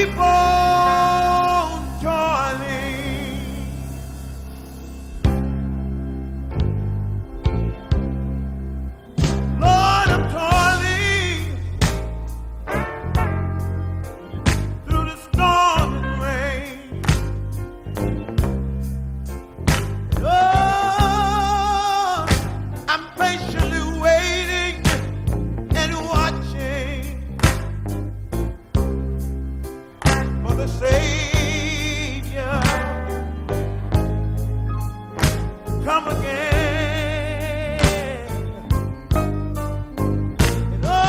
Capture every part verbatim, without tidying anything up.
keep on toiling. Lord, I'm toiling through the storm and rain. Oh, I'm patiently waiting and watching for the Savior come again. And oh,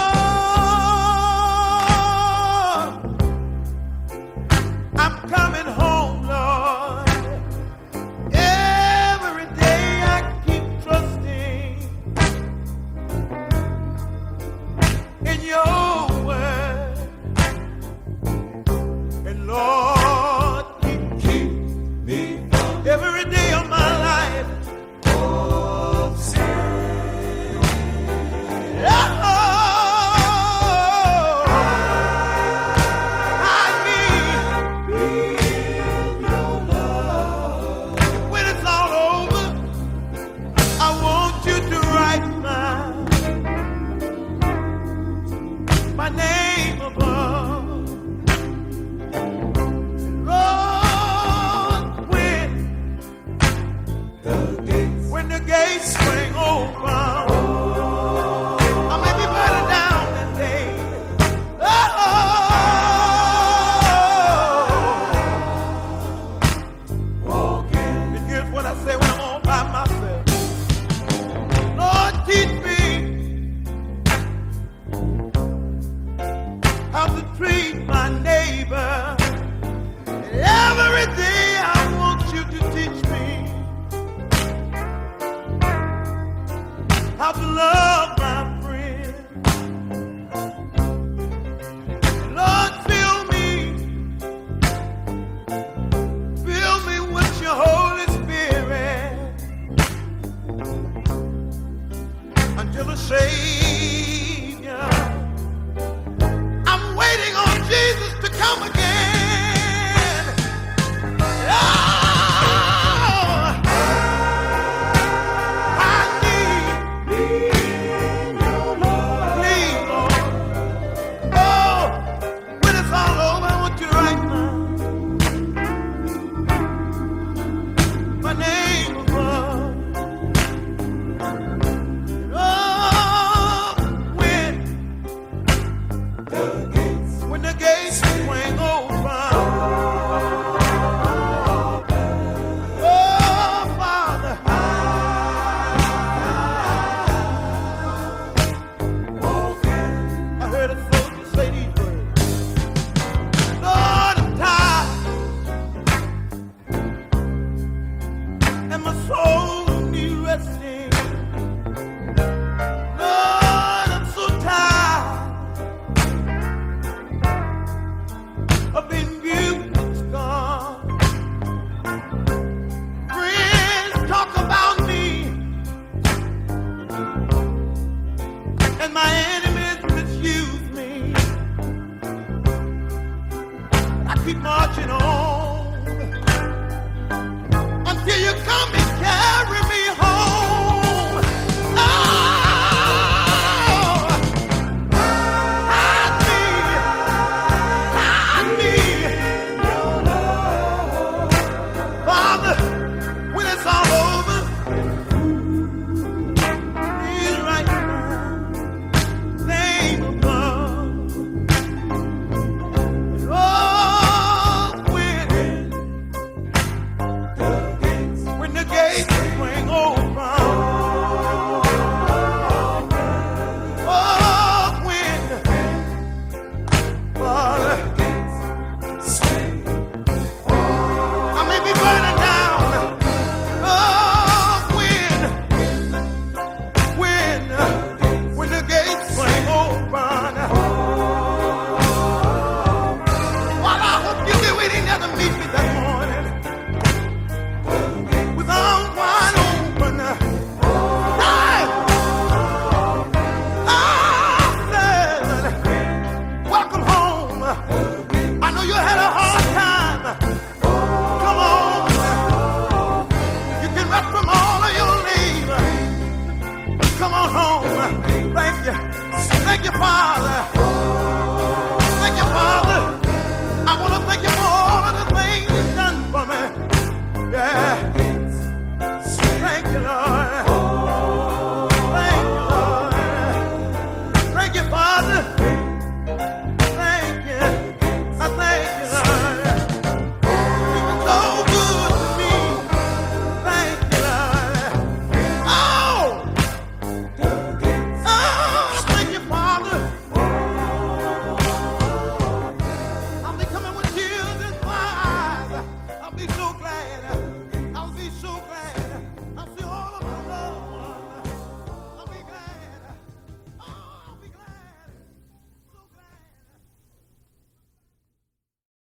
I'm coming home, Lord. Every day I keep trusting in your word. And Lord, keep, keep me every day of my life. Oh, sin. Oh, I need your love. When it's all over, I want you to write my, my name above. Lord, when the gates, when the gates swing open, I may be better down that day. Oh, walking. And here's what I say when I'm all by myself. Lord, teach me how to treat my neighbor. Every day I want you to teach me how to love my friend. Lord, fill me, fill me with your Holy Spirit until the Savior. I'm waiting on Jesus to come again. Oh, I need your love. Please, Lord. Oh, when it's all over, I want you to write my, my name above. Oh, when the gates, when the gates swing open. Oh, Father, I heard a soldier say these words. Lord, I'm tired, and my soul needs resting. Lord, I'm so tired of being viewed and scorned. Friends talk about me, and my enemies misuse me. I keep marching on until you come and carry me home. thank you, Father. Thank you, Father. I want to thank you for all of the things you've done for me. Yeah. Thank you, Lord.